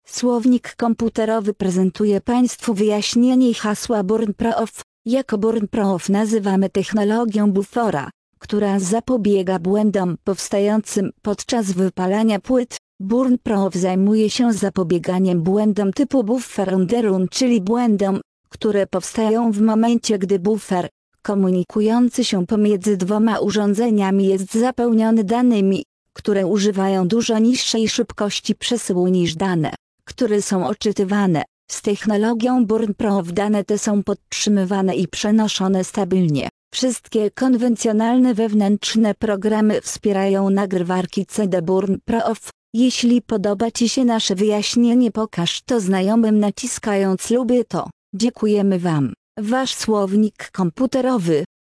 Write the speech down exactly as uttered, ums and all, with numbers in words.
Słownik komputerowy prezentuje Państwu wyjaśnienie hasła BurnProof. Jako BurnProof nazywamy technologię buffera, która zapobiega błędom powstającym podczas wypalania płyt. BurnProof zajmuje się zapobieganiem błędom typu buffer underrun, czyli błędom, które powstają w momencie, gdy bufer, komunikujący się pomiędzy dwoma urządzeniami, jest zapełniony danymi, które używają dużo niższej szybkości przesyłu niż dane, które są odczytywane. Z technologią BurnProof dane te są podtrzymywane i przenoszone stabilnie. Wszystkie konwencjonalne wewnętrzne programy wspierają nagrywarki C D BurnProof. Jeśli podoba Ci się nasze wyjaśnienie, pokaż to znajomym naciskając lubię to. Dziękujemy Wam. Wasz słownik komputerowy.